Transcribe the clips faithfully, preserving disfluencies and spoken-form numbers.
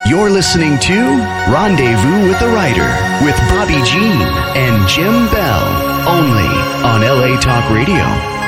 You're listening to Rendezvous with the Writer with Bobby Jean and Jim Bell, only on L A Talk Radio.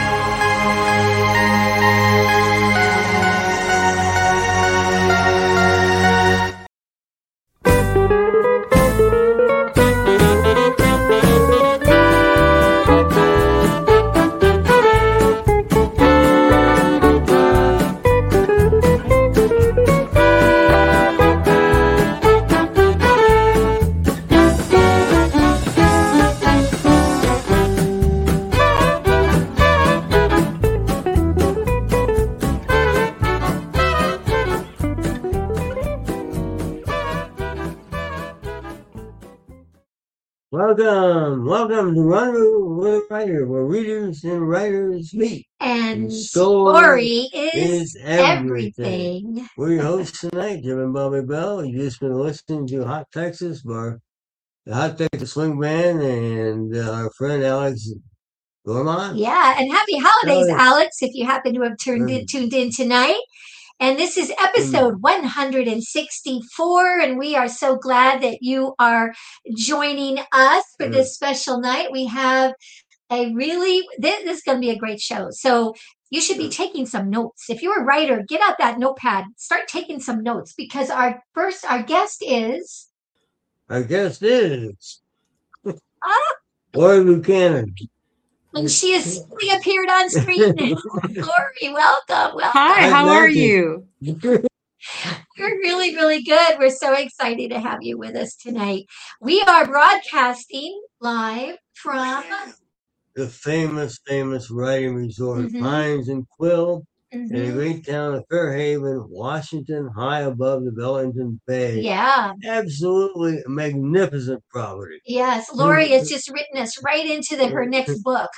Welcome, welcome to Rendezvous with a Writer, where readers and writers meet. And, And story, story is, is everything. everything. We're your hosts tonight, Jim and Bobby Bell. You've just been listening to Hot Texas by the Hot Texas Swing Band and uh, our friend Alex Gorman. Yeah, and happy holidays, Alex, Alex if you happen to have tuned in, tuned in tonight. And this is episode one hundred sixty-four, and we are so glad that you are joining us for this special night. We have a really, this, this is going to be a great show. So you should be taking some notes. If you're a writer, get out that notepad, start taking some notes, because our first, our guest is... Our guest is... Ah, Lori Buchanan. And she has simply appeared on screen. Lori, welcome, welcome. Hi, how are you? We're really, really good. We're so excited to have you with us tonight. We are broadcasting live from the famous, famous writing resort, Mhm. Pines and Quill, in the Mhm. great town of Fairhaven, Washington, high above the Bellington Bay. Yeah. Absolutely magnificent property. Yes, Lori has just written us right into the, her next book.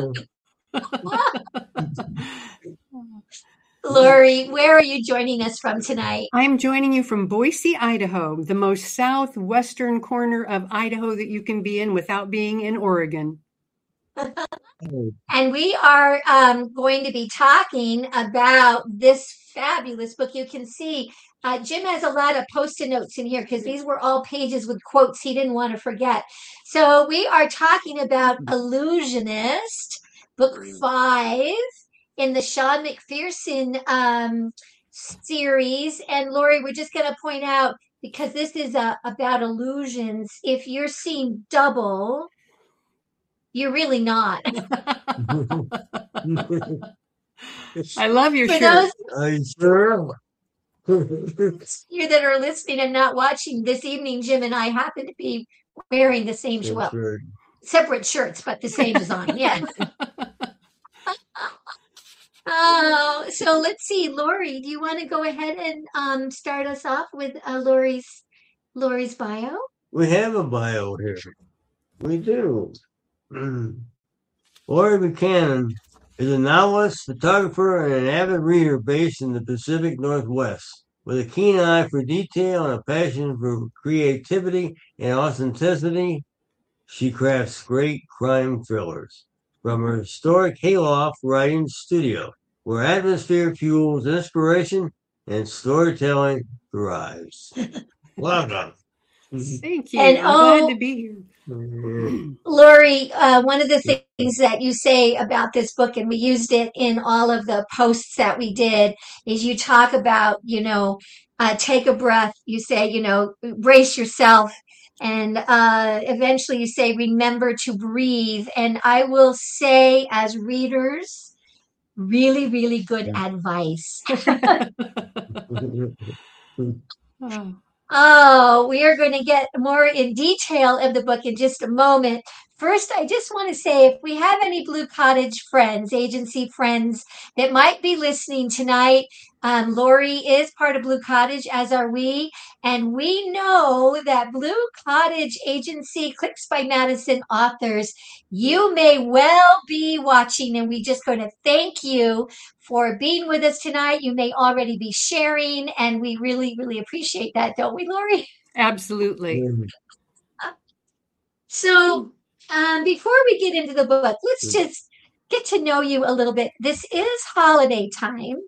Lori, where are you joining us from tonight? I'm joining you from Boise, Idaho, the most southwestern corner of Idaho that you can be in without being in Oregon. And we are um, going to be talking about this fabulous book. You can see uh, Jim has a lot of post-it notes in here because these were all pages with quotes he didn't want to forget. So we are talking about Illusionist, book five in the Sean McPherson um, series. And Lori, we're just going to point out, because this is uh, about illusions, if you're seeing double, you're really not. I love your For shirt. I sure. You that are listening and not watching this evening, Jim and I happen to be wearing the same shirt. Well, Right. separate shirts, but the same design. Yes. Oh, so let's see, Lori. Do you want to go ahead and um, start us off with uh, Lori's Lori's bio? We have a bio here. We do. Lori Buchanan is a novelist, photographer, and an avid reader based in the Pacific Northwest. With a keen eye for detail and a passion for creativity and authenticity, she crafts great crime thrillers. From her historic Hayloft writing studio, where atmosphere fuels inspiration and storytelling thrives. Welcome. Thank you. And I'm oh, glad to be here. Lori, uh, one of the things that you say about this book, and we used it in all of the posts that we did, is you talk about, you know, uh, take a breath. You say, you know, brace yourself. And uh, eventually you say, remember to breathe. And I will say, as readers, really, really good advice. Oh. Oh, we are going to get more in detail of the book in just a moment. First, I just want to say, if we have any Blue Cottage friends, agency friends that might be listening tonight, um, Lori is part of Blue Cottage, as are we. And we know that Blue Cottage Agency, Clicks by Madison authors, you may well be watching, and we just going to thank you for being with us tonight. You may already be sharing, and we really, really appreciate that, don't we, Lori? Absolutely. So um, before we get into the book, let's just get to know you a little bit. This is holiday time,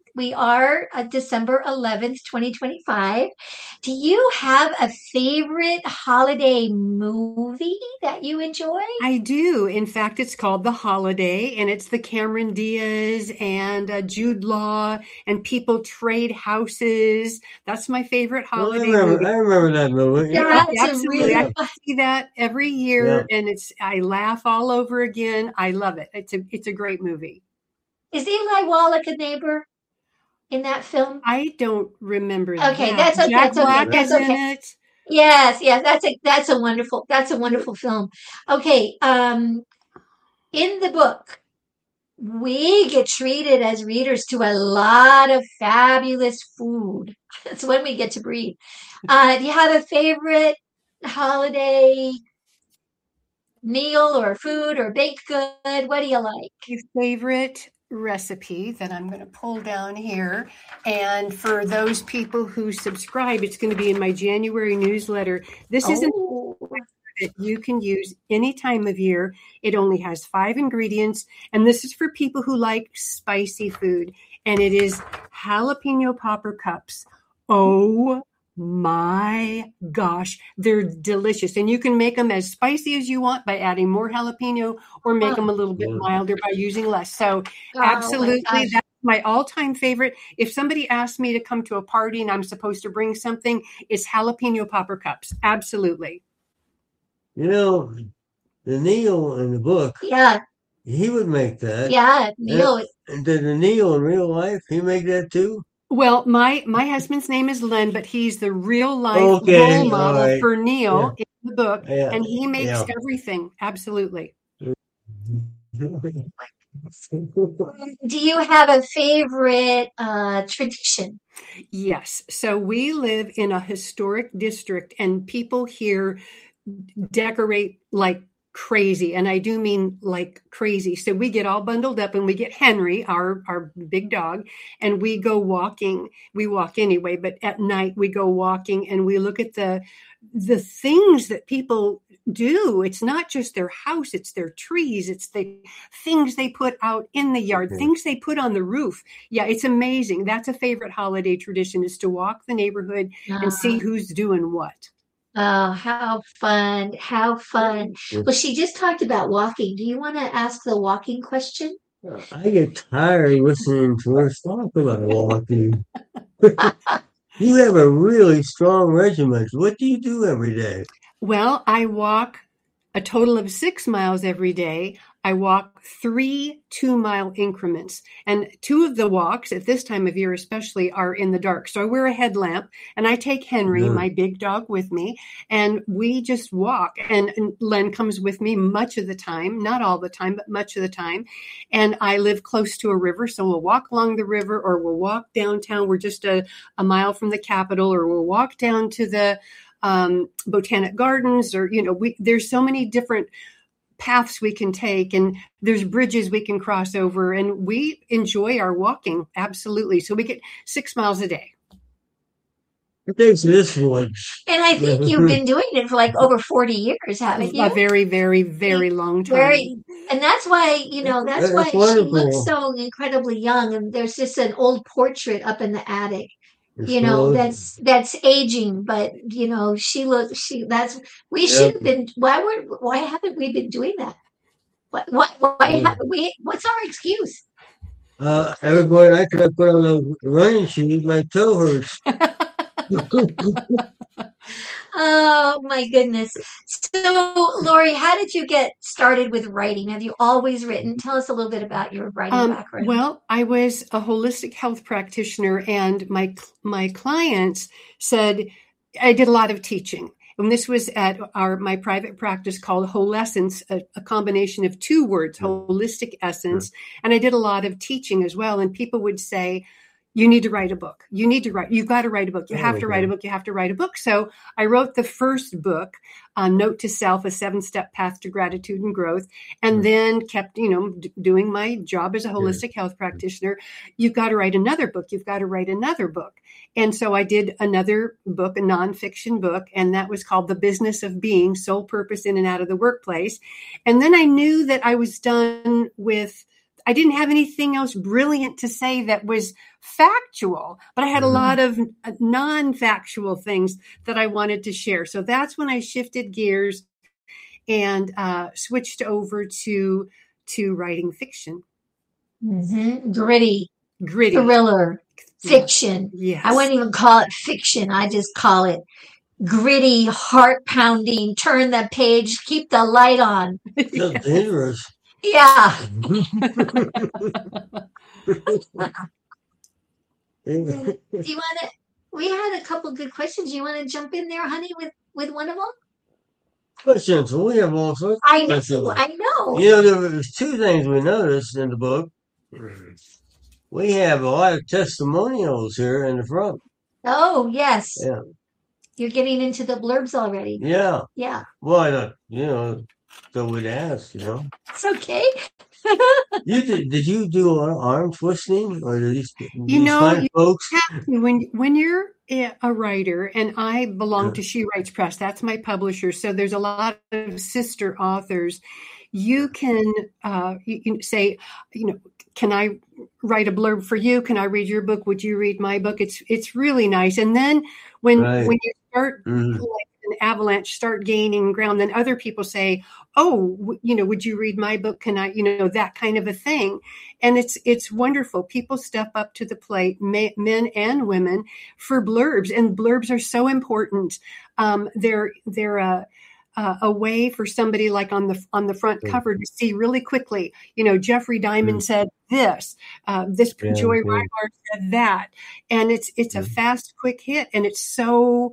we are uh, December eleventh, twenty twenty-five. Do you have a favorite holiday movie that you enjoy? I do. In fact, it's called The Holiday, and it's the Cameron Diaz and uh, Jude Law, and people trade houses. That's my favorite I holiday remember, movie. I remember that movie. Yeah, Yeah. that's a Absolutely. I really can see that every year, and it's I laugh all over again. I love it. It's a it's a great movie. Is Eli Wallach a neighbor in that film? I don't remember Okay, that. that's okay. Jack That's okay. Black That's is in okay. it. Yes, yes, that's a that's a wonderful that's a wonderful film. Okay, um, in the book, we get treated as readers to a lot of fabulous food. That's when we get to breathe. Uh, do you have a favorite holiday meal or food or baked good? What do you like? My favorite recipe that I'm going to pull down here. And for those people who subscribe, it's going to be in my January newsletter. This is an Oh, that you can use any time of year. It only has five ingredients, and this is for people who like spicy food. And it is jalapeno popper cups. Oh my gosh, they're delicious. And you can make them as spicy as you want by adding more jalapeno, or make them a little bit milder by using less. So oh absolutely, my gosh. that's my all-time favorite. If somebody asks me to come to a party and I'm supposed to bring something, it's jalapeno popper cups. Absolutely. You know, the Neil in the book, Yeah, he would make that. yeah, Neil. And did the Neil in real life, he make that too? Well, my my husband's name is Len, but he's the real life Okay, role all model right. for Neil in the book, Yeah, and he makes yeah. everything. Absolutely. Do you have a favorite uh, tradition? Yes. So we live in a historic district, and people here decorate like crazy, and I do mean like crazy. So we get all bundled up and we get Henry, our our big dog, and we go walking. We walk anyway, but at night we go walking and we look at the the things that people do. It's not just their house, it's their trees, it's the things they put out in the yard, Okay. things they put on the roof. Yeah, it's amazing. That's a favorite holiday tradition, is to walk the neighborhood and see who's doing what. Oh, how fun. How fun. Well, she just talked about walking. Do you want to ask the walking question? I get tired listening to her talk about walking. You have a really strong regiment. What do you do every day? Well, I walk a total of six miles every day. I walk three two-mile increments. And two of the walks at this time of year especially are in the dark. So I wear a headlamp and I take Henry, Mhm. my big dog, with me, and we just walk. And, and Len comes with me much of the time, not all the time, but much of the time. And I live close to a river, so we'll walk along the river, or we'll walk downtown. We're just a, a mile from the Capitol, or we'll walk down to the um, Botanic Gardens, or, you know, we, there's so many different paths we can take, and there's bridges we can cross over, and we enjoy our walking. Absolutely. So we get six miles a day. It takes this one. And I think you've been doing it for like over forty years, haven't you? A very, very, very long time. Very, and that's why, you know, that's why That's she wonderful. looks so incredibly young. And there's just an old portrait up in the attic, It's you know, close. that's that's aging, but you know, she looks she that's we Yep. should have been why were why haven't we been doing that? Why why, why Yeah. haven't we what's our excuse? Uh, everybody I try to put on the running shoes, my toe hurts. Oh my goodness. So Lori, how did you get started with writing? Have you always written? Tell us a little bit about your writing Um, background. well, I was a holistic health practitioner, and my my clients said I did a lot of teaching. And this was at our my private practice called Wholessence, a, a combination of two words, holistic essence. And I did a lot of teaching as well. And people would say, you need to write a book. You need to write, you've got to write a book. You have to write a book. You have to write a book. So I wrote the first book, uh, Note to Self, a seven-step path to gratitude and growth, and then kept, you know, d- doing my job as a holistic health practitioner. You've got to write another book. You've got to write another book. And so I did another book, a nonfiction book, and that was called The Business of Being, Soul Purpose in and Out of the Workplace. And then I knew that I was done with, I didn't have anything else brilliant to say that was factual, but I had a lot of non-factual things that I wanted to share. So that's when I shifted gears and uh, switched over to to writing fiction. Mm-hmm. Gritty, gritty, thriller, fiction. Yes. I wouldn't even call it fiction. I just call it gritty, heart pounding. Turn the page, keep the light on. That's yes. dangerous. Yeah. Do you want to? We had a couple good questions. You want to jump in there, honey, with with one of them? Questions. We have all sorts of I know. questions. I know. You know, there was two things we noticed in the book. We have a lot of testimonials here in the front. Oh yes. Yeah. You're getting into the blurbs already. Yeah. Yeah. Well, I don't, you know, so we'd ask, you know. It's okay. You did? Did you do arm twisting, or did these, you these know fine you folks? have to, when when you're a writer, and I belong to She Writes Press. That's my publisher. So there's a lot of sister authors. You can uh, you can say, you know, can I write a blurb for you? Can I read your book? Would you read my book? It's it's really nice. And then when Right. when you start Mhm. like an avalanche, start gaining ground, then other people say, oh, w- you know, would you read my book? Can I, you know, that kind of a thing. And it's it's wonderful. People step up to the plate, ma- men and women, for blurbs, and blurbs are so important. Um, they're they're a uh, a way for somebody like on the on the front Mm. cover to see really quickly. You know, Jeffrey Diamond Mm. said this. Uh, this Yeah, Joy yeah. Reinhardt said that, and it's it's a Mm. fast, quick hit, and it's so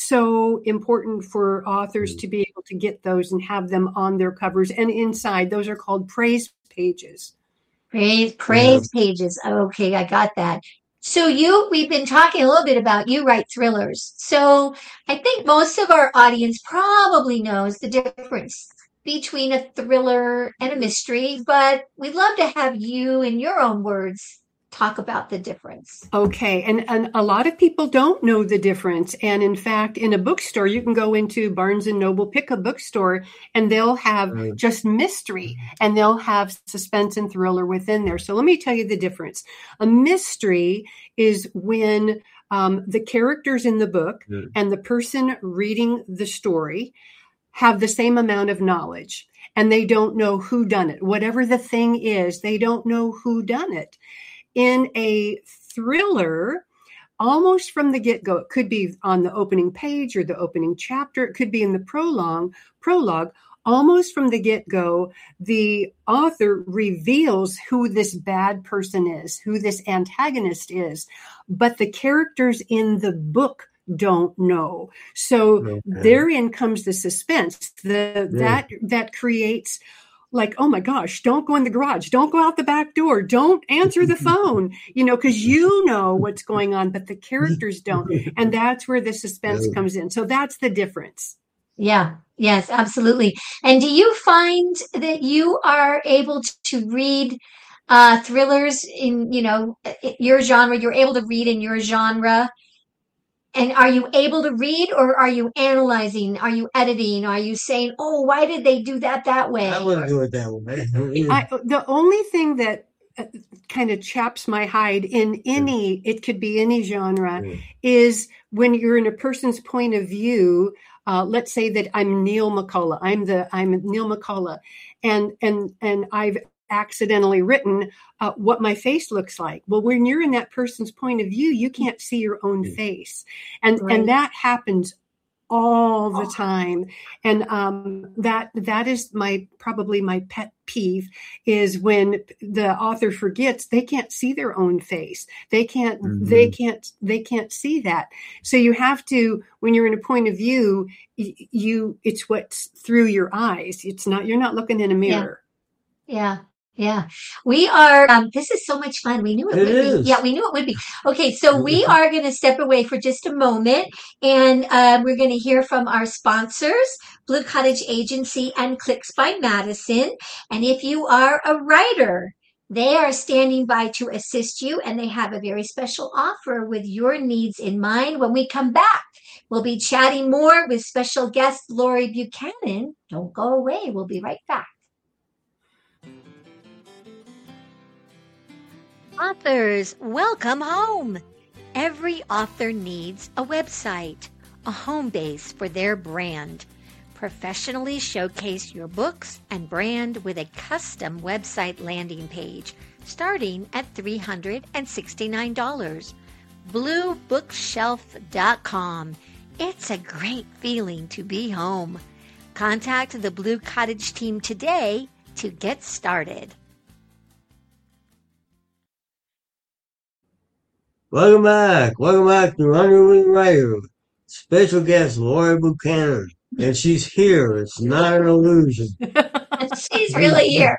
so important for authors Mm. to be able to get those and have them on their covers and inside. Those are called praise pages. Praise, praise pages. Okay, I got that. So you, we've been talking a little bit about you write thrillers. So I think most of our audience probably knows the difference between a thriller and a mystery, but we'd love to have you, in your own words, talk about the difference. Okay. And, and a lot of people don't know the difference. And in fact, in a bookstore, you can go into Barnes and Noble, pick a bookstore, and they'll have Right. just mystery and they'll have suspense and thriller within there. So let me tell you the difference. A mystery is when um, the characters in the book Yeah. and the person reading the story have the same amount of knowledge, and they don't know who done it. Whatever the thing is, they don't know who done it. In a thriller, almost from the get-go, it could be on the opening page or the opening chapter, it could be in the prologue, prologue, almost from the get-go, the author reveals who this bad person is, who this antagonist is, but the characters in the book don't know. So Okay. therein comes the suspense. The, Yeah. that that creates like, oh my gosh, don't go in the garage. Don't go out the back door. Don't answer the phone, you know, because you know what's going on, but the characters don't. And that's where the suspense Yeah. comes in. So that's the difference. Yeah, yes, absolutely. And do you find that you are able to read uh, thrillers in, you know, i- your genre? You're able to read in your genre. And are you able to read, or are you analyzing? Are you editing? Are you saying, oh, why did they do that that way? I wouldn't do it that way. I, the only thing that uh, kind of chaps my hide in any, it could be any genre, Yeah. is when you're in a person's point of view. Uh, let's say that I'm Neil McCullough. I'm the I'm Neil McCullough, and and and I've accidentally written uh, what my face looks like. Well, when you're in that person's point of view, you can't see your own Yeah. face, and Right. and that happens all the time. And um, that that is my probably my pet peeve, is when the author forgets they can't see their own face. They can't Mhm. they can't they can't see that. So you have to, when you're in a point of view, y- you it's what's through your eyes. It's not, you're not looking in a mirror. Yeah, yeah. We are, um, this is so much fun. We knew it, It would is. be. Yeah, we knew it would be. Okay, so we are going to step away for just a moment, and uh, we're going to hear from our sponsors, Blue Cottage Agency and Clicks by Madison. And if you are a writer, they are standing by to assist you, and they have a very special offer with your needs in mind. When we come back, we'll be chatting more with special guest Lori Buchanan. Don't go away. We'll be right back. Authors, welcome home! Every author needs a website, a home base for their brand. Professionally showcase your books and brand with a custom website landing page starting at three hundred sixty-nine dollars. blue bookshelf dot com. It's a great feeling to be home. Contact the Blue Cottage team today to get started. Welcome back. Welcome back to Running with the Writer. Special guest Lori Buchanan. And she's here. It's not an illusion. She's really here.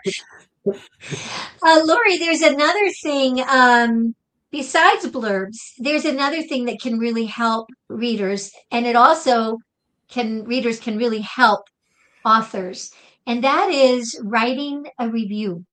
Uh, Lori, there's another thing, um, besides blurbs, there's another thing that can really help readers, and it also can, readers can really help authors, and that is writing a review.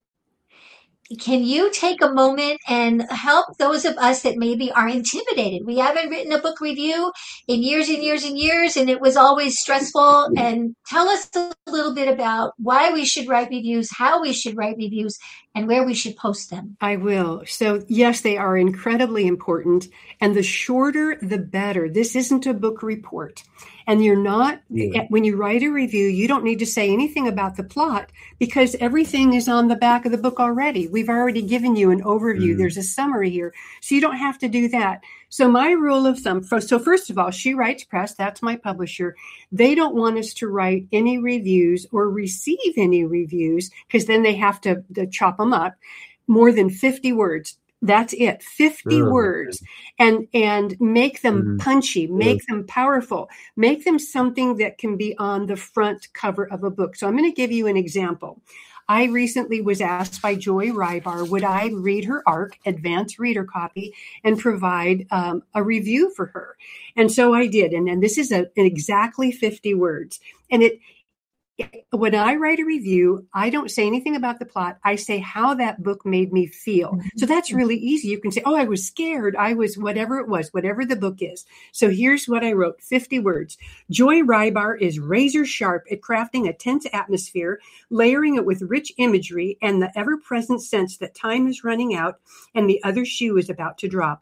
Can you take a moment and help those of us that maybe are intimidated? We haven't written a book review in years and years and years, and it was always stressful. And tell us a little bit about why we should write reviews, how we should write reviews, and where we should post them. I will. So yes, they are incredibly important. And the shorter, the better. This isn't a book report. And you're not, yeah. when you write a review, you don't need to say anything about the plot because everything is on the back of the book already. We've already given you an overview. Mm-hmm. There's a summary here. So you don't have to do that. So my rule of thumb, so first of all, She Writes Press, that's my publisher. They don't want us to write any reviews or receive any reviews because then they have to, to chop them up. More than fifty words. That's it. fifty oh, words and, and make them mm-hmm. punchy, make yeah. them powerful, make them something that can be on the front cover of a book. So I'm going to give you an example. I recently was asked by Joy Rybar, would I read her A R C, Advanced Reader Copy, and provide um, a review for her? And so I did. And then this is a, an exactly fifty words. And it, when I write a review, I don't say anything about the plot. I say how that book made me feel. Mm-hmm. So that's really easy. You can say, oh, I was scared. I was whatever it was, whatever the book is. So here's what I wrote, fifty words. Joy Rybar is razor sharp at crafting a tense atmosphere, layering it with rich imagery and the ever-present sense that time is running out and the other shoe is about to drop.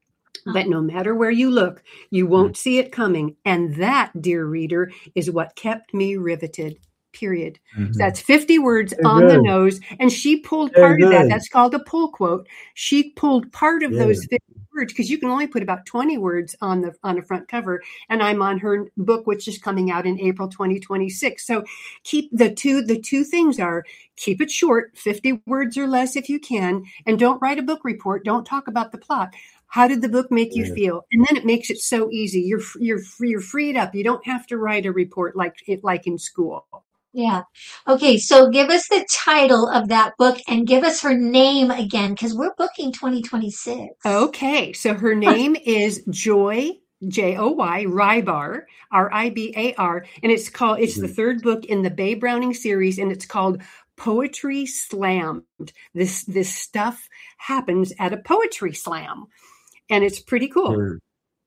But no matter where you look, you won't see it coming. And that, dear reader, is what kept me riveted, period. Mm-hmm. So that's fifty words Very on good. the nose. And she pulled Very part good. of that. That's called a pull quote. She pulled part of yeah. those fifty words because you can only put about twenty words on the on a front cover. And I'm on her book, which is coming out in April twenty twenty-six. So keep the two, the two things are keep it short, fifty words or less if you can, and don't write a book report. Don't talk about the plot. How did the book make you feel? And then it makes it so easy. You're you're you're freed up. You don't have to write a report like it like in school. Yeah. Okay. So give us the title of that book and give us her name again because we're booking twenty twenty-six. Okay. So her name is Joy J O Y Rybar R I B A R, and it's called. It's the third book in the Babe Browning series, and it's called Poetry Slammed. This this stuff happens at a poetry slam. And it's pretty cool.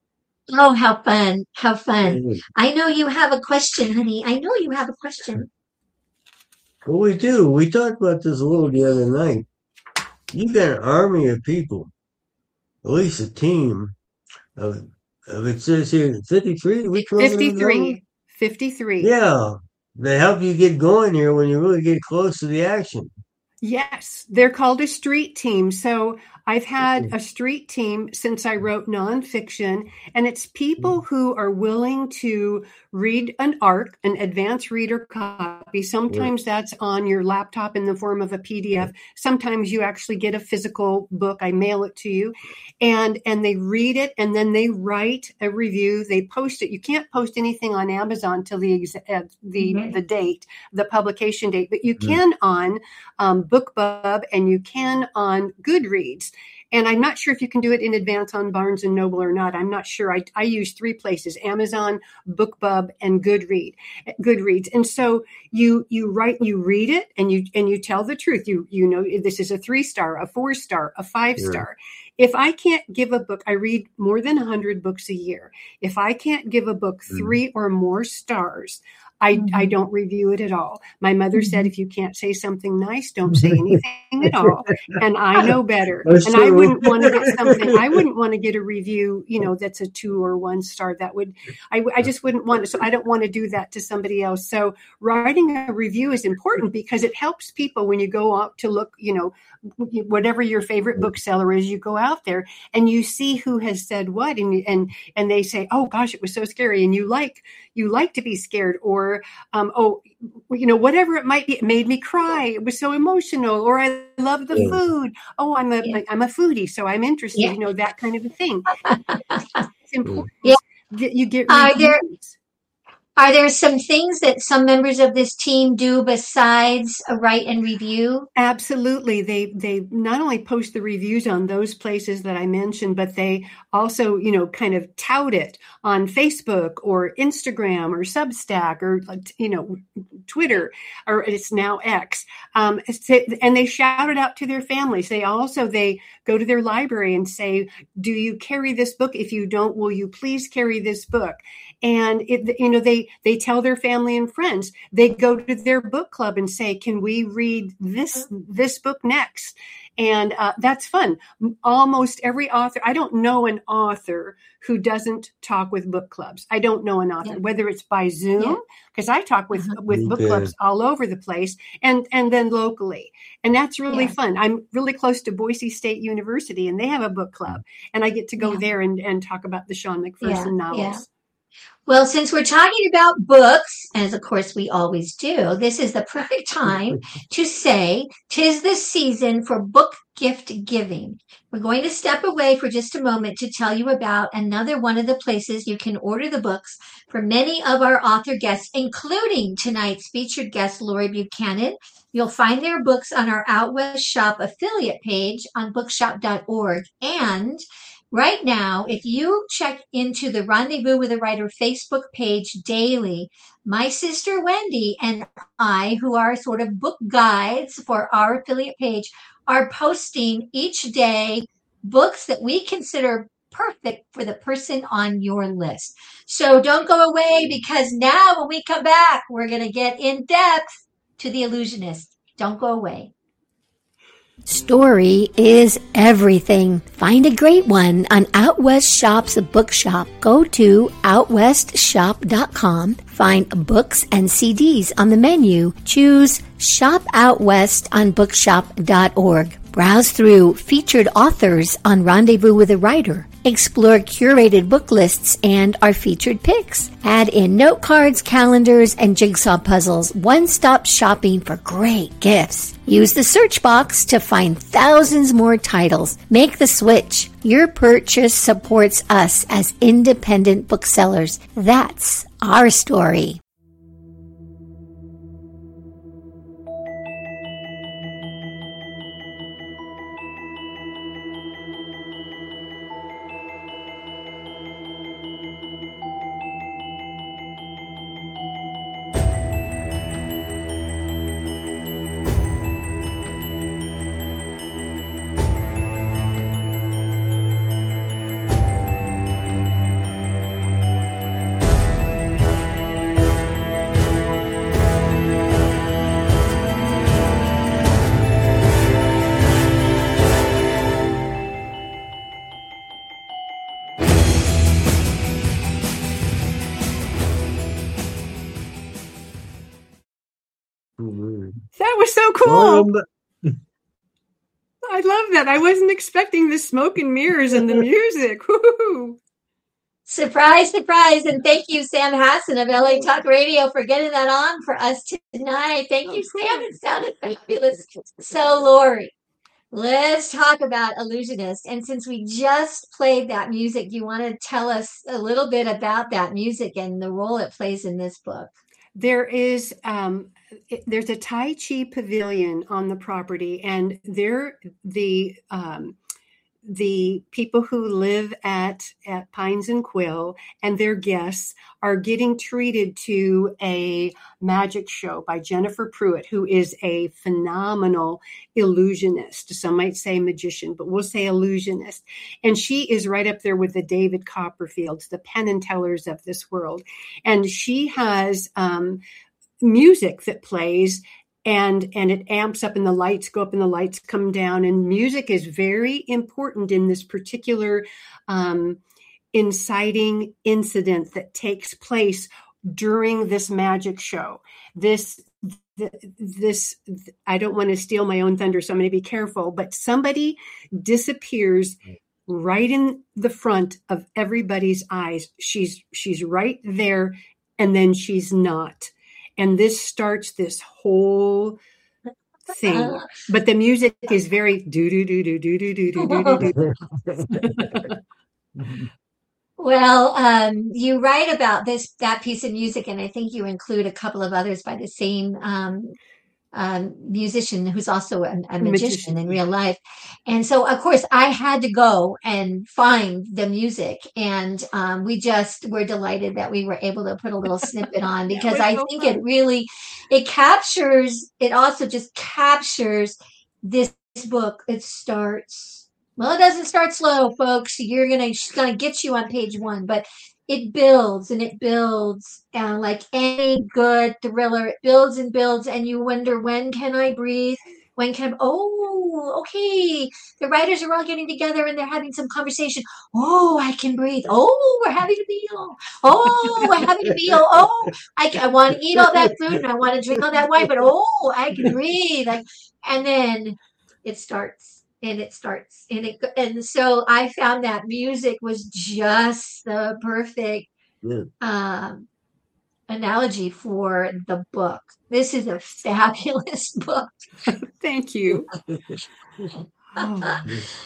Oh, how fun. How fun. I know you have a question, honey. I know you have a question. Well, we do. We talked about this a little the other night. You've got an army of people, at least a team of, of it says here, fifty-three? Which fifty-three. fifty-three. Yeah. They help you get going here when you really get close to the action. Yes, they're called a street team. So I've had a street team since I wrote nonfiction, and it's people who are willing to read an A R C, an advanced reader copy. Sometimes that's on your laptop in the form of a P D F. Sometimes you actually get a physical book. I mail it to you, and and they read it, and then they write a review. They post it. You can't post anything on Amazon till the uh, the mm-hmm. the date, the publication date, but you can mm-hmm. on um, BookBub, and you can on Goodreads. And I'm not sure if you can do it in advance on Barnes and Noble or not. I'm not sure. I, I use three places, Amazon, BookBub, and Goodread, Goodreads. And so you you write, you read it, and you and you tell the truth. You you know this is a three star, a four star, a five star. Yeah. If I can't give a book, I read more than one hundred books a year. If I can't give a book three mm. or more stars, I, Mhm. I don't review it at all. My mother said, if you can't say something nice, don't say anything at all. And I know better. That's And I true. wouldn't want to get something, I wouldn't want to get a review, you know, that's a two or one star. That would, I, I just wouldn't want to. So I don't want to do that to somebody else. So writing a review is important because it helps people when you go out to look, you know, whatever your favorite bookseller is, you go out there and you see who has said what, and and and they say, oh gosh, it was so scary, and you like you like to be scared, or um, oh, you know, whatever it might be, it made me cry, it was so emotional, or I love the Yeah. food. Oh, I'm a Yeah. I'm a foodie, so I'm interested. Yeah. You know, that kind of a thing. It's important Yeah. that you get Are there- reviews. Are there some things that some members of this team do besides uh, write and review? Absolutely. They they not only post the reviews on those places that I mentioned, but they also, you know, kind of tout it on Facebook or Instagram or Substack or, you know, Twitter, or it's now X. Um, and they shout it out to their families. They also, they go to their library and say, do you carry this book? If you don't, will you please carry this book? And it, you know, they they tell their family and friends. They go to their book club and say, "Can we read this this book next?" And uh, that's fun. Almost every author, I don't know an author who doesn't talk with book clubs. I don't know an author, Yeah. whether it's by Zoom, because Yeah. I talk with Uh-huh. with book Okay. clubs all over the place, and and then locally, and that's really Yeah. fun. I'm really close to Boise State University, and they have a book club, and I get to go Yeah. there and and talk about the Sean McPherson Yeah, novels. yeah. Well, since we're talking about books, as of course we always do, this is the perfect time to say 'tis the season for book gift giving. We're going to step away for just a moment to tell you about another one of the places you can order the books for many of our author guests, including tonight's featured guest, Lori Buchanan. You'll find their books on our Out West Shop affiliate page on bookshop dot org. And right now, if you check into the Rendezvous with a Writer Facebook page daily, my sister Wendy and I, who are sort of book guides for our affiliate page, are posting each day books that we consider perfect for the person on your list. So don't go away, because now when we come back, we're going to get in depth to The Illusionist. Don't go away. Story is everything. Find a great one on Out West Shop's bookshop. Go to out west shop dot com. Find books and C Ds on the menu. Choose Shop Out West on bookshop dot org. Browse through featured authors on Rendezvous with a Writer. Explore curated book lists and our featured picks. Add in note cards, calendars, and jigsaw puzzles. One-stop shopping for great gifts. Use the search box to find thousands more titles. Make the switch. Your purchase supports us as independent booksellers. That's our story. Mhm. That was so cool. Um, I love that. I wasn't expecting the smoke and mirrors and the music. Woo-hoo. Surprise, surprise. And thank you, Sam Hassan of L A Talk Radio, for getting that on for us tonight. Thank you, Sam. It sounded fabulous. So, Lori, let's talk about Illusionist. And since we just played that music, you want to tell us a little bit about that music and the role it plays in this book? There is um, it- there's a Tai Chi pavilion on the property, and there the um, the people who live at, at Pines and Quill and their guests are getting treated to a magic show by Jennifer Pruitt, who is a phenomenal illusionist. Some might say magician, but we'll say illusionist. And she is right up there with the David Copperfields, the Penn and Tellers of this world. And she has um, music that plays, and and it amps up, and the lights go up and the lights come down. And music is very important in this particular um, inciting incident that takes place during this magic show. This, this, I don't want to steal my own thunder, so I'm going to be careful, but somebody disappears right in the front of everybody's eyes. She's, she's right there, and then she's not. And this starts this whole thing. But the music is very do do do do do do do do do do. Well, um, you write about this, that piece of music, and I think you include a couple of others by the same um, um, musician who's also a, a magician, magician in real life. And so, of course, I had to go and find the music, and um, we just were delighted that we were able to put a little snippet on, because I so think fun. it really, it captures, it also just captures this book. It starts, well, it doesn't start slow, folks. You're going to, she's going to get you on page one, but it builds and it builds, and like any good thriller, it builds and builds, and you wonder, when can I breathe? When can I, oh, okay. The writers are all getting together and they're having some conversation. Oh, I can breathe. Oh, we're having a meal. Oh, we're having a meal. Oh, I, I want to eat all that food and I want to drink all that wine, but oh, I can breathe. Like, and then it starts. And it starts, and it, and so I found that music was just the perfect yeah. um, analogy for the book. This is a fabulous book. Thank you. um,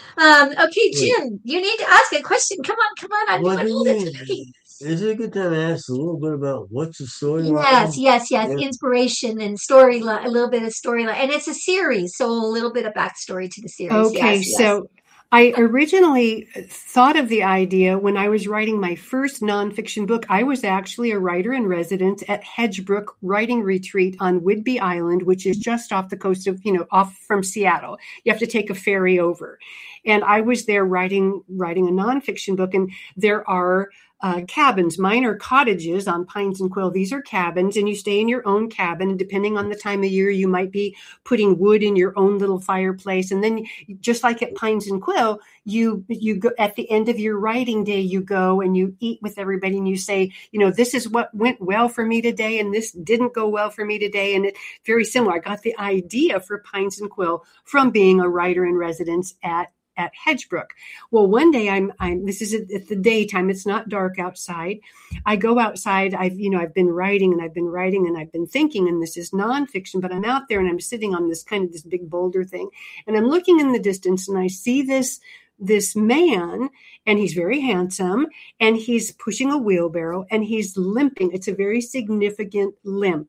okay, Jim, you need to ask a question. Come on, come on. I'm well, doing all the time. Is it a good time to ask a little bit about what's the story? Yes, yes, yes. Yeah. Inspiration and storyline, a little bit of storyline. And it's a series, so a little bit of backstory to the series. Okay, yes, so yes. I originally thought of the idea when I was writing my first nonfiction book. I was actually a writer in residence at Hedgebrook Writing Retreat on Whidbey Island, which is just off the coast of, you know, off from Seattle. You have to take a ferry over. And I was there writing, writing a nonfiction book, and there are Uh, cabins. Mine are cottages on Pines and Quill. These are cabins, and you stay in your own cabin. And depending on the time of year, you might be putting wood in your own little fireplace. And then, just like at Pines and Quill, you you go at the end of your writing day, you go and you eat with everybody, and you say, you know, this is what went well for me today, and this didn't go well for me today. And it's very similar. I got the idea for Pines and Quill from being a writer in residence at at Hedgebrook. Well, one day I'm, I'm, this is at the daytime. It's not dark outside. I go outside. I've, you know, I've been writing and I've been writing and I've been thinking, and this is nonfiction, but I'm out there and I'm sitting on this kind of this big boulder thing. And I'm looking in the distance and I see this, this man, and he's very handsome, and he's pushing a wheelbarrow and he's limping. It's a very significant limp.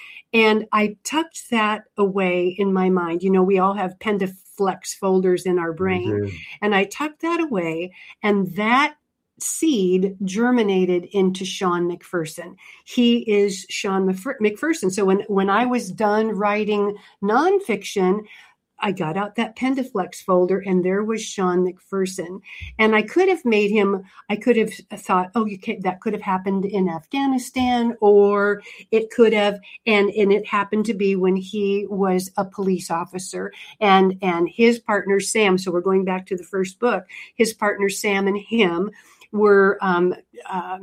And I tucked that away in my mind. You know, we all have Pendaflex folders in our brain. Mm-hmm. And I tucked that away, and that seed germinated into Sean McPherson. He is Sean McPherson. So when, when I was done writing nonfiction, I got out that Pendaflex folder, and there was Sean McPherson. And I could have made him, I could have thought, oh, you can't, that could have happened in Afghanistan, or it could have, and, and it happened to be when he was a police officer, and, and his partner, Sam, so we're going back to the first book, his partner, Sam, and him were um, uh,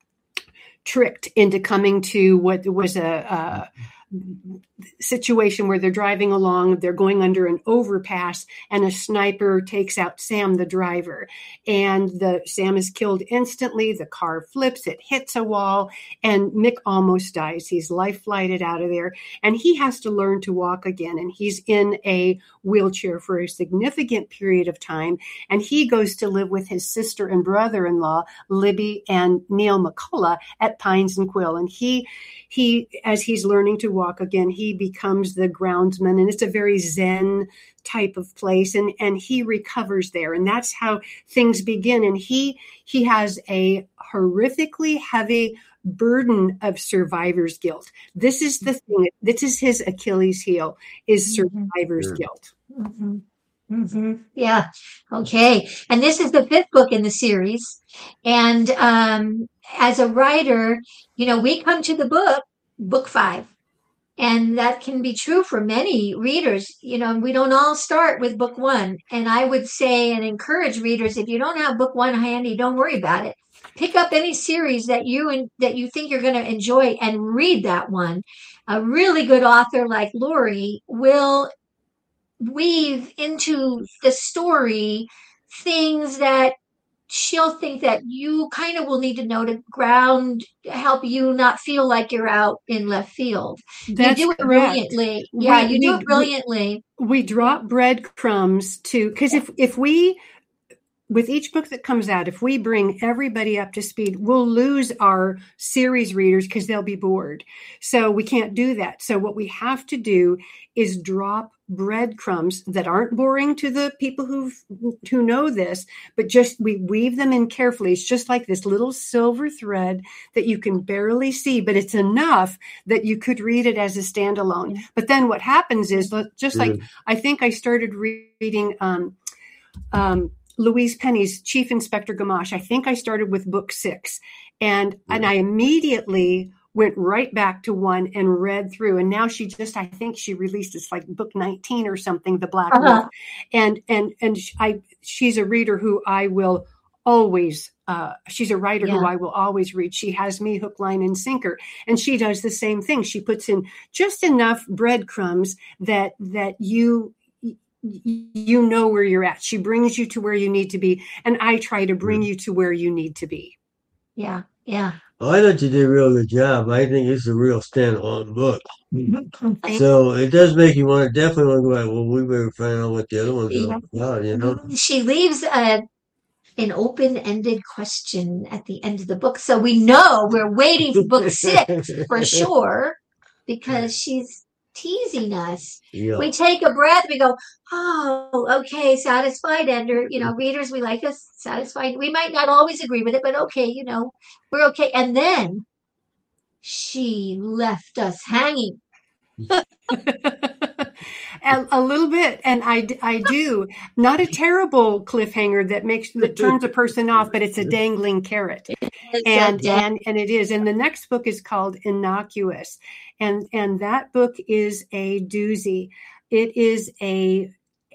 tricked into coming to what was a, a situation where they're driving along, they're going under an overpass, and a sniper takes out Sam, the driver, and the Sam is killed instantly. The car flips, it hits a wall, and Mick almost dies. He's life flighted out of there, and he has to learn to walk again, and he's in a wheelchair for a significant period of time, and he goes to live with his sister and brother-in-law, Libby and Neil McCullough, at Pines and Quill, and he he as he's learning to walk boardwalk again, he becomes the groundsman, and it's a very Zen type of place, and and he recovers there, and that's how things begin. And he he has a horrifically heavy burden of survivor's guilt. This is the thing. This is his Achilles heel, is survivor's Mm-hmm. guilt. Mm-hmm. Mm-hmm. Yeah. Okay. And this is the fifth book in the series. And um, as a writer, you know, we come to the book, book five. And that can be true for many readers. You know, we don't all start with book one. And I would say and encourage readers, if you don't have book one handy, don't worry about it. Pick up any series that you and that you think you're going to enjoy and read that one. A really good author like Lori will weave into the story things that she'll think that you kind of will need to know to ground, help you not feel like you're out in left field. That's you do it correct. brilliantly. Yeah, We- you do we- it brilliantly. We drop breadcrumbs to, because if if we, with each book that comes out, if we bring everybody up to speed, we'll lose our series readers because they'll be bored. So we can't do that. So what we have to do is drop breadcrumbs that aren't boring to the people who who know this, but just we weave them in carefully. It's just like this little silver thread that you can barely see, but it's enough that you could read it as a standalone. But then what happens is, just like I think I started reading um, um, Louise Penny's Chief Inspector Gamache. I think I started with book six, and and I immediately went right back to one and read through. And now she just, I think she released it's like book nineteen or something, The Black Uh-huh. Wolf. And and and I she's a reader who I will always. Uh, she's a writer who Yeah. I will always read. She has me hook, line, and sinker, and she does the same thing. She puts in just enough breadcrumbs that that you. you know where you're at. She brings you to where you need to be. And I try to bring you to where you need to be. Yeah, yeah. Well, I thought you did a real good job. I think it's a real standalone book. Thank So it does make you want to definitely want to go back. Well, we better find out what the other ones Yeah. are about, you know? She leaves a an open-ended question at the end of the book, so we know we're waiting for book six for sure, because she's teasing us. Yeah. We take a breath, we go, oh, okay, satisfied ender. You know, readers, we like us satisfied. We might not always agree with it, but okay, you know, we're okay. And then she left us hanging. a, a little bit, and I, I do. Not a terrible cliffhanger that makes that turns a person off, but it's a dangling carrot. It's and a death. and and it is. And the next book is called Innocuous, and and that book is a doozy. It is a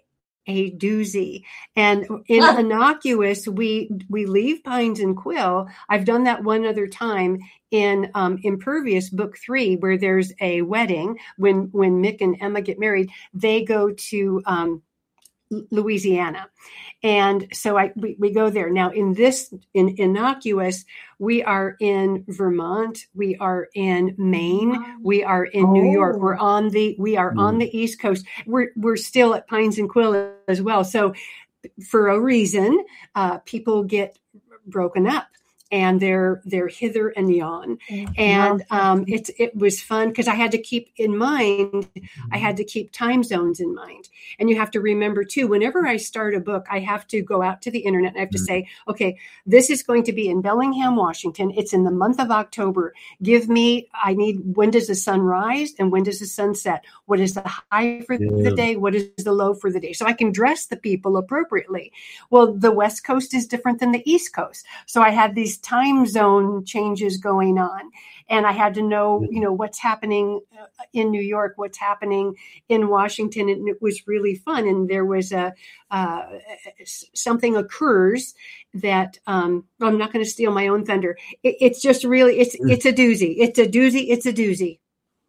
a doozy. And in Ah. Innocuous, we we leave Pines and Quill. I've done that one other time in um, Impervious, book three, where there's a wedding. When when Mick and Emma get married, they go to um, Louisiana. And so I we, we go there. Now in this in Innocuous, we are in Vermont, we are in Maine, we are in New York. Oh. We're on the we are on the East Coast. We're we're still at Pines and Quill as well. So for a reason, uh, people get broken up. And they're they're hither and yon, and um, it's it was fun because I had to keep in mind, I had to keep time zones in mind, and you have to remember too. Whenever I start a book, I have to go out to the internet. And I have to say, okay, this is going to be in Bellingham, Washington. It's in the month of October. Give me, I need when does the sun rise and when does the sun set? What is the high for Yeah. the day? What is the low for the day? So I can dress the people appropriately. Well, the West Coast is different than the East Coast, so I had these time zone changes going on, and I had to know, you know, what's happening in New York, what's happening in Washington, and it was really fun. And there was a uh, something occurs that um, I'm not going to steal my own thunder. It, it's just really, it's it's a doozy. It's a doozy. It's a doozy.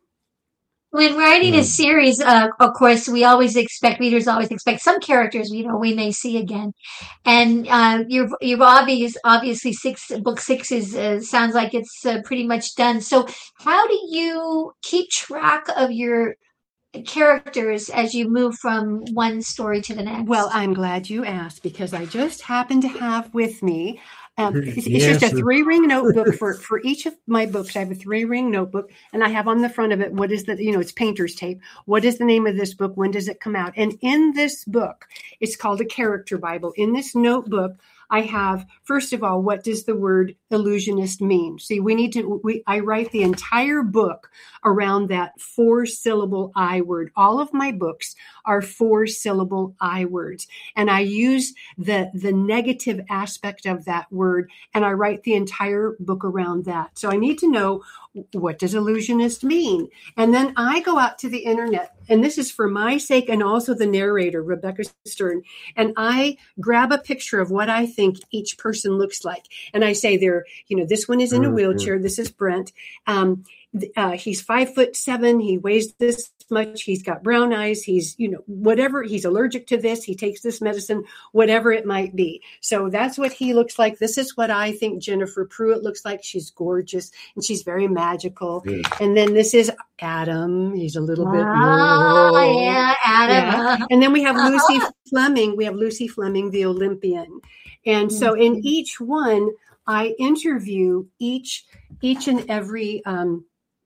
When writing a Mm. series, uh, of course, we always expect readers always expect some characters, you know, we may see again. And uh, you've you've obvious obviously six book six is uh, sounds like it's uh, pretty much done. So how do you keep track of your characters as you move from one story to the next? Well, I'm glad you asked, because I just happen to have with me Um, it's, it's Yes, just a sir. three ring notebook for, for each of my books. I have a three ring notebook, and I have on the front of it, what is the, you know, it's painter's tape. What is the name of this book? When does it come out? And in this book, it's called a character Bible. In this notebook, I have, first of all, what does the word illusionist mean? See, we need to, we, I write the entire book around that four syllable I word. All of my books are four syllable I words. And I use the, the negative aspect of that word, and I write the entire book around that. So I need to know, what does illusionist mean? And then I go out to the internet, and this is for my sake and also the narrator, Rebecca Stern, and I grab a picture of what I think each person looks like. And I say, they're, you know, this one is in a wheelchair. This is Brent. Um, uh, he's five foot seven. He weighs this much. He's got brown eyes. He's, you know, whatever. He's allergic to this. He takes this medicine, whatever it might be. So that's what he looks like. This is what I think Jennifer Pruitt looks like. She's gorgeous and she's very magical. Yeah. And then this is Adam. He's a little bit oh, more. yeah, Adam. Yeah. And then we have Lucy Fleming. We have Lucy Fleming, the Olympian. And so in each one, I interview each, each and every, um,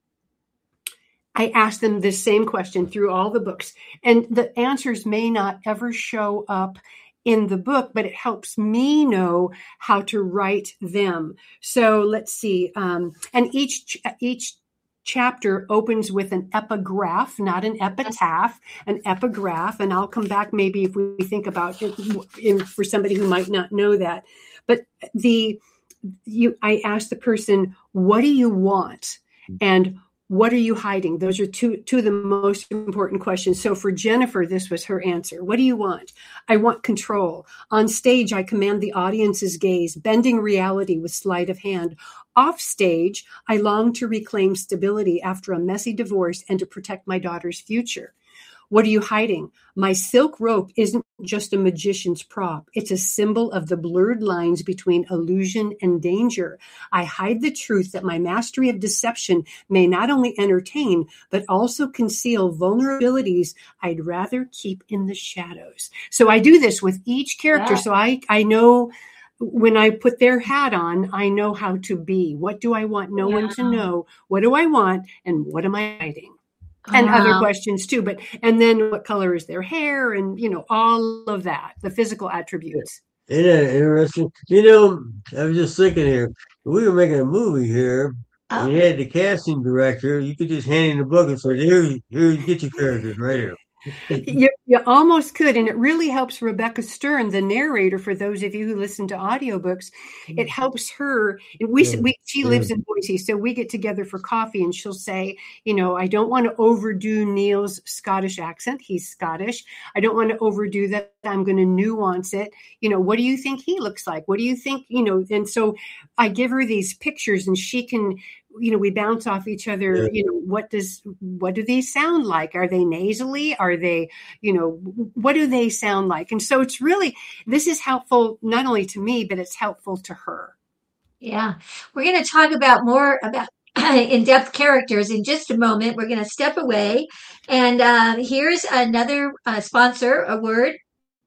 I ask them this same question through all the books, and the answers may not ever show up in the book, but it helps me know how to write them. So let's see. Um, and each, each chapter opens with an epigraph, not an epitaph, an epigraph. And I'll come back maybe if we think about it in, for somebody who might not know that. But the, you, I ask the person, what do you want? And what are you hiding? Those are two, two of the most important questions. So for Jennifer, this was her answer. What do you want? I want control. On stage, I command the audience's gaze, bending reality with sleight of hand. Off stage, I long to reclaim stability after a messy divorce and to protect my daughter's future. What are you hiding? My silk rope isn't just a magician's prop. It's a symbol of the blurred lines between illusion and danger. I hide the truth that my mastery of deception may not only entertain, but also conceal vulnerabilities I'd rather keep in the shadows. So I do this with each character. Yeah. So I, I know when I put their hat on, I know how to be. What do I want no yeah. one to know? What do I want? And what am I hiding? And wow. other questions too, but, and then what color is their hair and, you know, all of that, the physical attributes. Isn't that interesting? You know, I was just thinking here, if we were making a movie here, oh. and you had the casting director, you could just hand in the book and say, here, here, you get your characters right here. you, you almost could, and it really helps Rebecca Stern, the narrator, for those of you who listen to audiobooks. It helps her, and we, yeah. we she yeah. lives in Boise, so we get together for coffee, and she'll say, you know, I don't want to overdo Neil's Scottish accent. He's Scottish. I don't want to overdo that. I'm going to nuance it. You know, what do you think he looks like? What do you think, you know? And so I give her these pictures, and she can, you know, we bounce off each other. Yeah. You know, what does, what do these sound like? Are they nasally? Are they, you know, what do they sound like? And so it's really, this is helpful not only to me, but it's helpful to her. Yeah. We're going to talk about more about in-depth characters in just a moment. We're going to step away. And uh, here's another uh, sponsor, a word.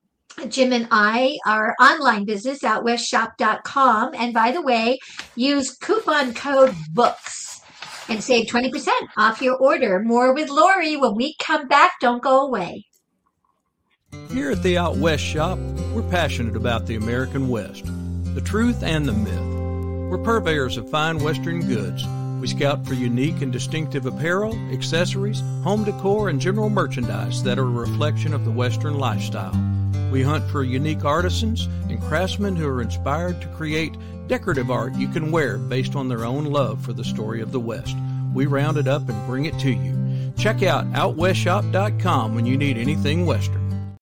Jim and I, our online business, out west shop dot com. And by the way, use coupon code BOOKS and save twenty percent off your order. More with Lori when we come back. Don't go away. Here at the Out West Shop, we're passionate about the American West, the truth and the myth. We're purveyors of fine Western goods. We scout for unique and distinctive apparel, accessories, home decor, and general merchandise that are a reflection of the Western lifestyle. We hunt for unique artisans and craftsmen who are inspired to create decorative art you can wear based on their own love for the story of the West. We round it up and bring it to you. Check out out west shop dot com when you need anything Western.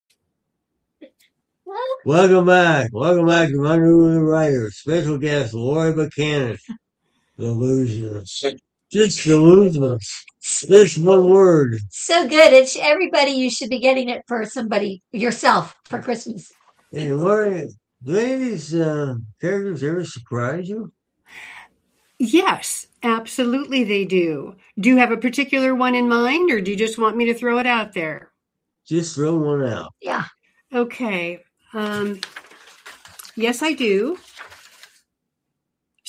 Welcome back. Welcome back to Running with the Writer. Special guest, Lori Buchanan. The Illusionist. Just illusionist. This one word. So good. It's everybody. You should be getting it for somebody yourself for Christmas. Hey, Lori, do any of these uh, characters ever surprise you? Yes, absolutely they do. Do you have a particular one in mind, or do you just want me to throw it out there? Just throw one out. Yeah. Okay. Um, yes, I do.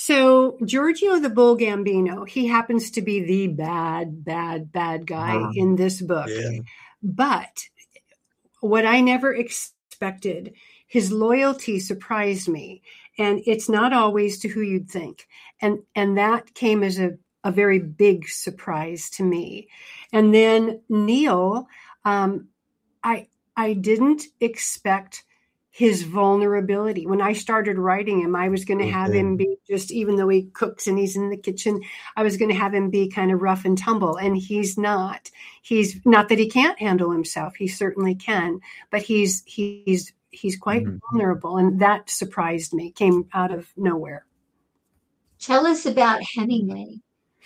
So Giorgio the Bull Gambino, he happens to be the bad, bad, bad guy Wow. in this book. Yeah. But what I never expected, his loyalty surprised me. And it's not always to who you'd think. And and that came as a, a very big surprise to me. And then Neil, um, I I didn't expect his vulnerability. When I started writing him, I was going to have Okay. him be just, even though he cooks and he's in the kitchen, I was going to have him be kind of rough and tumble. And he's not. He's not that he can't handle himself. He certainly can, but he's he's he's quite Mhm. vulnerable. And that surprised me, came out of nowhere. Tell us about Hemingway.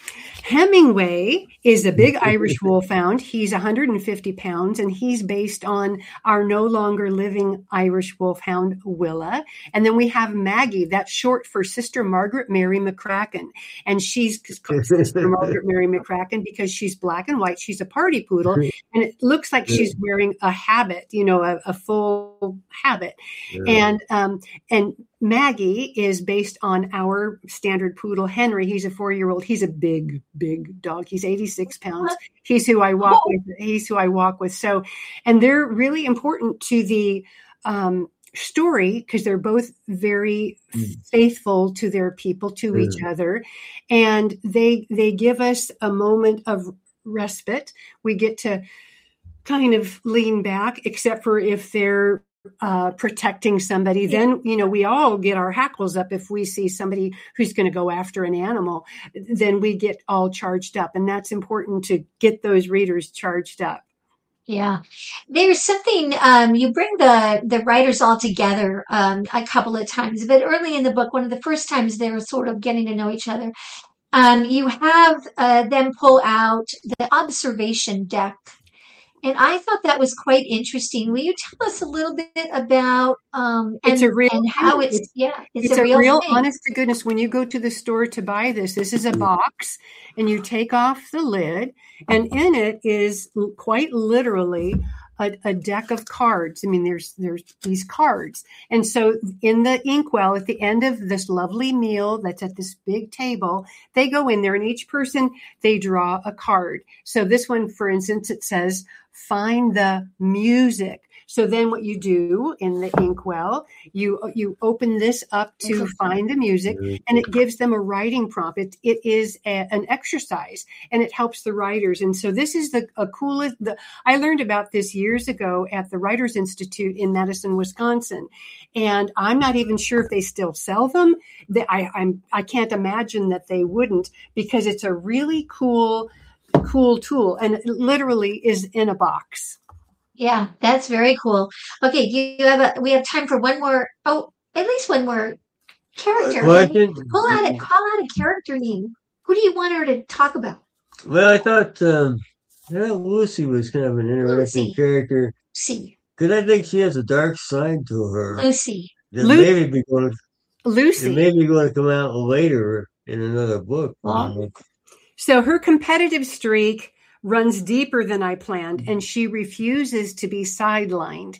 Hemingway is a big Irish wolfhound. He's one hundred fifty pounds, and he's based on our no longer living Irish wolfhound, Willa. And then we have Maggie. That's short for Sister Margaret Mary McCracken. And she's called Sister Margaret Mary McCracken because she's black and white. She's a party poodle, and it looks like she's wearing a habit, you know, a, a full habit. Yeah. And um, and Maggie is based on our standard poodle, Henry. He's a four-year-old. He's a big, big dog. He's eighty-six pounds. He's who I walk with. He's who I walk with. So, and they're really important to the um, story because they're both very Mm. faithful to their people, to Mm. each other, and they they give us a moment of respite. We get to kind of lean back, except for if they're uh, protecting somebody. Yeah. Then, you know, we all get our hackles up if we see somebody who's going to go after an animal. Then we get all charged up, and that's important to get those readers charged up. Yeah, there's something um, you bring the the writers all together um, a couple of times, but early in the book, one of the first times they were sort of getting to know each other, um, you have uh, them pull out the observation deck, and I thought that was quite interesting. Will you tell us a little bit about um, and, It's a real and how thing. it's, It's- yeah, it's, It's a real, thing. honest to goodness, when you go to the store to buy this, this is a box and you take off the lid, and in it is l- quite literally a, a deck of cards. I mean, there's there's these cards. And so in the inkwell, at the end of this lovely meal that's at this big table, they go in there and each person, they draw a card. So this one, for instance, it says, find the music. So then what you do in the inkwell, you you open this up to find the music, and it gives them a writing prompt. It, it is a, an exercise, and it helps the writers. And so this is the a coolest. The, I learned about this years ago at the Writers Institute in Madison, Wisconsin, and I'm not even sure if they still sell them. They, I, I'm I can't imagine that they wouldn't, because it's a really cool, cool tool, and it literally is in a box. Yeah, that's very cool. Okay, you, you have a we have time for one more. Oh, at least one more character. Question? Call out a call out a character name. Who do you want her to talk about? Well, I thought um, I thought Lucy was kind of an interesting Lucy. character Lucy. because I think she has a dark side to her Lucy. that Lu- maybe be going to Lucy. maybe going to come out later in another book. Well, So her competitive streak runs deeper than I planned, and she refuses to be sidelined.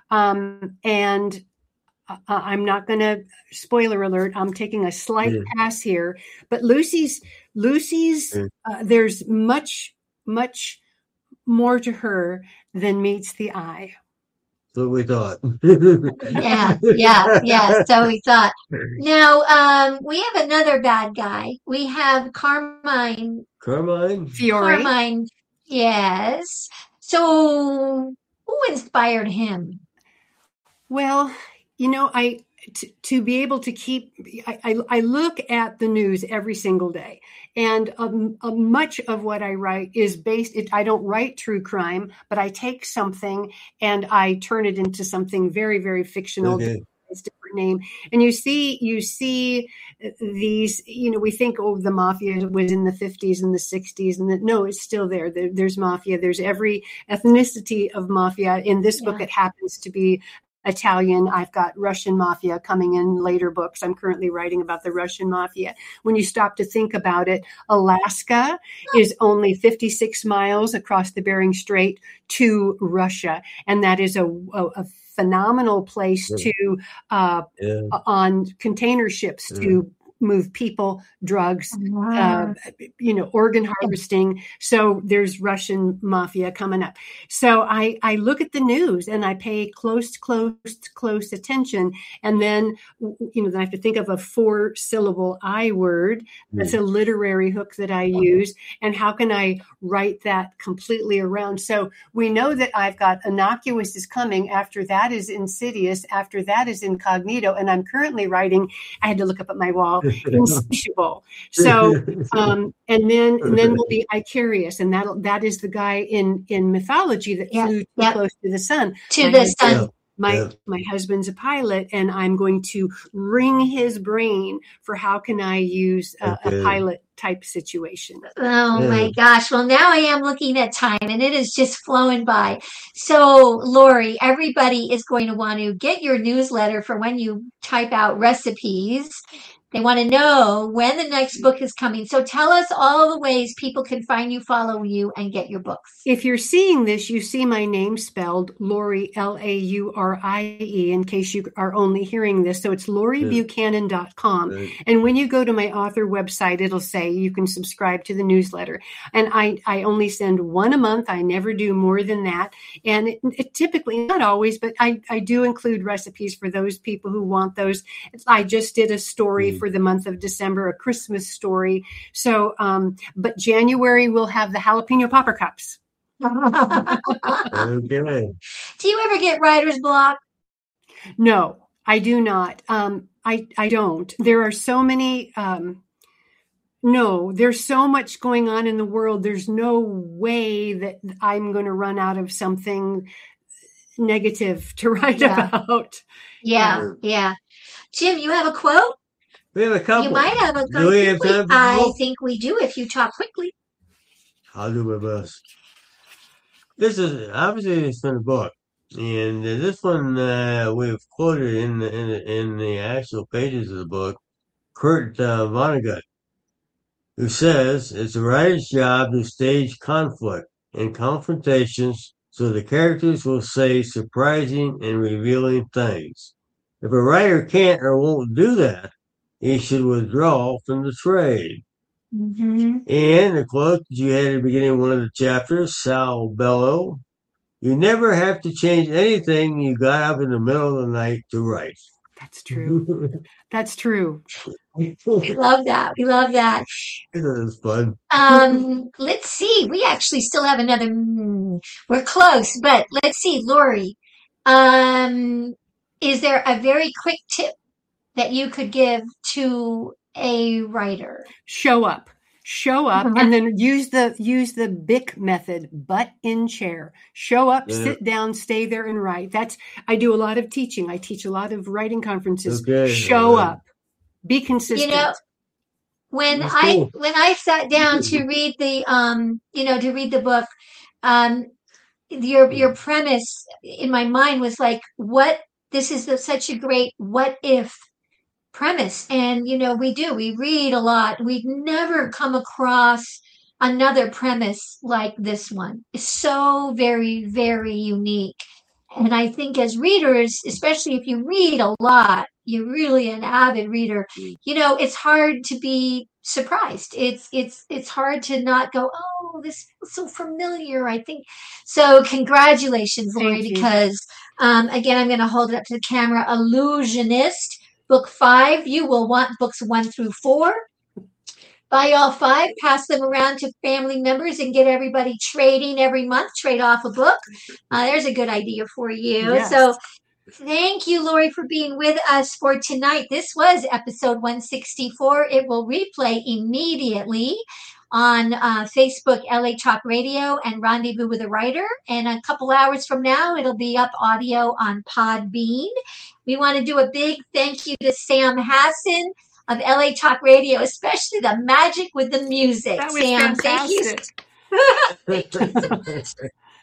Um, and uh, I'm not going to, spoiler alert, I'm taking a slight Yeah. pass here. But Lucy's, Lucy's, Yeah. uh, there's much, much more to her than meets the eye. That's what we thought. yeah, yeah, yeah. So we thought. Now, um, we have another bad guy. We have Carmine. Carmine? Fiore. Carmine. Yes. So, who inspired him? Well, you know, I to, to be able to keep, I, I, I look at the news every single day, and um, uh, much of what I write is based. It, I don't write true crime, but I take something and I turn it into something very, very fictional. Okay. It's a different name, and you see, you see these. You know, we think, oh, the mafia was in the fifties and the sixties, and that no, it's still there. there. There's mafia. There's every ethnicity of mafia. In this book, Yeah. it happens to be Italian. I've got Russian mafia coming in later books. I'm currently writing about the Russian mafia. When you stop to think about it, Alaska is only fifty-six miles across the Bering Strait to Russia, and that is a, a, a phenomenal place Yeah. to uh, Yeah. on container ships to move people, drugs, Wow. uh, you know, organ harvesting. So there's Russian mafia coming up. So I, I look at the news and I pay close, close, close attention. And then, you know, then I have to think of a four syllable I word. That's a literary hook that I use. And how can I write that completely around? So we know that I've got innocuous is coming. After that is insidious. After that is incognito. And I'm currently writing, I had to look up at my wall, insatiable. So, um, and then, and then will be Icarius. And that that is the guy in, in mythology that Yeah, flew too yeah. close to the sun. To My the husband- sun. My Yeah. my husband's a pilot, and I'm going to wring his brain for how can I use a, Okay. a pilot type situation. Oh Yeah. my gosh. Well, now I am looking at time and it is just flowing by. So, Lori, everybody is going to want to get your newsletter for when you type out recipes. They want to know when the next book is coming. So tell us all the ways people can find you, follow you, and get your books. If you're seeing this, you see my name spelled Lori, L A U R I E, in case you are only hearing this. So it's lori buchanan dot com. Right. And when you go to my author website, it'll say you can subscribe to the newsletter. And I, I only send one a month. I never do more than that. And it, it typically, not always, but I, I do include recipes for those people who want those. I just did a story Mm. for the month of December, a Christmas story. So, um, but January we'll have the jalapeno popper cups. Okay. Do you ever get writer's block? No, I do not. Um, I, I don't. There are so many, um, no, there's so much going on in the world. There's no way that I'm going to run out of something negative to write Yeah. about. Yeah, yeah. Jim, you have a quote? We have a couple. You might have a Do we have time for I quote? think we do if you talk quickly. I'll do my best. This is obviously it's from a book, and uh, this one uh, we've quoted in the, in the in the actual pages of the book. Kurt uh, Vonnegut, who says it's a writer's job to stage conflict and confrontations so the characters will say surprising and revealing things. If a writer can't or won't do that, he should withdraw from the trade. Mm-hmm. And the quote that you had at the beginning of one of the chapters, Sal Bellow, you never have to change anything you got up in the middle of the night to write. That's true. That's true. We love that. We love that. This is fun. Um, let's see. We actually still have another. mm, We're close, but let's see, Lori. Um, is there a very quick tip that you could give to a writer? Show up. Show up and then use the use the B I C method, butt in chair. Show up, Yeah. sit down, stay there and write. That's I do a lot of teaching. I teach a lot of writing conferences. Okay, Show all right. up. Be consistent. You know, when That's I cool. when I sat down to read the um, you know, to read the book, um, your your premise in my mind was like, what? This is the, such a great what if premise. And, you know, we do, we read a lot. We've never come across another premise like this one. It's so very, very unique. And I think as readers, especially if you read a lot, you're really an avid reader, you know, it's hard to be surprised. It's, it's, it's hard to not go, oh, this feels so familiar. I think so. Congratulations, Lori, Thank you. because, um, again, I'm going to hold it up to the camera. Illusionist. Book five, you will want books one through four. Buy all five, pass them around to family members and get everybody trading every month, trade off a book. Uh, there's a good idea for you. Yes. So thank you, Lori, for being with us for tonight. This was episode one sixty-four. It will replay immediately on uh, Facebook, L A Talk Radio, and Rendezvous with a Writer. And a couple hours from now, it'll be up audio on Podbean. We want to do a big thank you to Sam Hassan of L A Talk Radio, especially the magic with the music. That was Sam, fantastic. thank you. Thank you so much.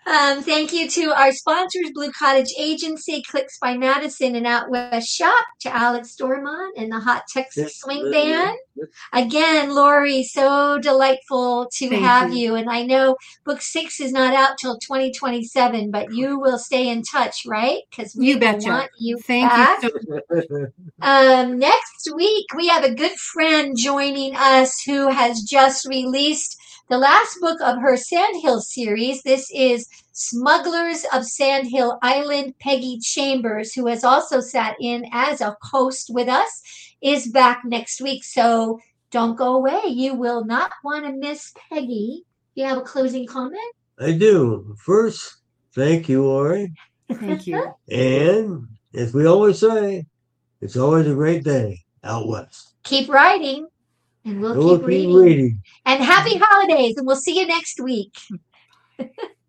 Um, thank you to our sponsors, Blue Cottage Agency, Clicks by Madison, and Out West Shop, to Alex Dormont and the Hot Texas Swing Band. Again, Lori, so delightful to Thank have you. you. And I know book six is not out till twenty twenty-seven, but you will stay in touch, right? Because we You will betcha. want you Thank back. you so Um, next week, we have a good friend joining us who has just released the last book of her Sandhill series. This is Smugglers of Sandhill Island. Peggy Chambers, who has also sat in as a host with us, is back next week. So don't go away. You will not want to miss Peggy. You have a closing comment? I do. First, thank you, Lori. Thank you. And as we always say, it's always a great day out west. Keep writing, and we'll, We'll keep keep reading. reading. And happy holidays, and we'll see you next week.